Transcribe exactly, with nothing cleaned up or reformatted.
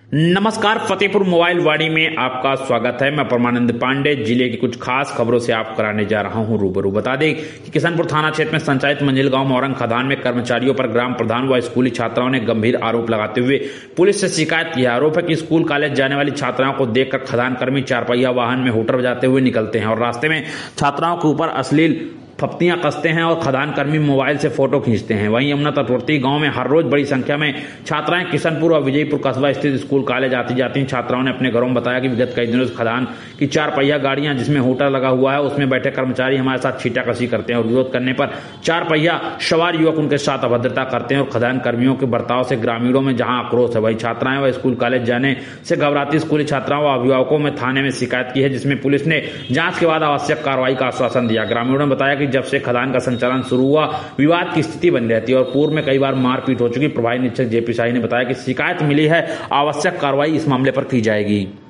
नमस्कार, फतेहपुर मोबाइल वाणी में आपका स्वागत है। मैं परमानंद पांडे जिले की कुछ खास खबरों से आप कराने जा रहा हूं रूबरू। बता दें कि किशनपुर थाना क्षेत्र में संचालित मंजिल गांव मोरंग खदान में कर्मचारियों पर ग्राम प्रधान व स्कूली छात्राओं ने गंभीर आरोप लगाते हुए पुलिस से शिकायत की। आरोप है कि स्कूल कॉलेज जाने वाली छात्राओं को देखकर खदान कर्मी चार पहिया वाहन में हूटर बजाते हुए निकलते हैं और रास्ते में छात्राओं के ऊपर अश्लील फप्तियां कसते हैं और खदान कर्मी मोबाइल से फोटो खींचते हैं। वहीं यमुना तटवर्ती गांव में हर रोज बड़ी संख्या में छात्राएं किशनपुर और विजयपुर कस्बा स्थित स्कूल कॉलेज आती जाती हैं। छात्राओं ने अपने घरों में बताया कि विगत कई दिनों से खदान की चार पहिया गाड़ियां जिसमें हूटर लगा हुआ है उसमें बैठे कर्मचारी हमारे साथ छींटाकशी करते हैं और विरोध करने पर चार पहिया सवार युवक उनके साथ अभद्रता करते हैं और खदान कर्मियों के बर्ताव से ग्रामीणों में जहां आक्रोश है, वहीं छात्राएं व स्कूल कॉलेज जाने से घबराती स्कूली छात्राओं व अभिभावकों में थाने में शिकायत की है, जिसमें पुलिस ने जांच के बाद आवश्यक कार्रवाई का आश्वासन दिया। ग्रामीणों ने बताया कि जब से खदान का संचालन शुरू हुआ विवाद की स्थिति बनी रहती है और पूर्व में कई बार मारपीट हो चुकी। प्रभारी निरीक्षक जेपी शाही ने बताया कि शिकायत मिली है, आवश्यक कार्रवाई इस मामले पर की जाएगी।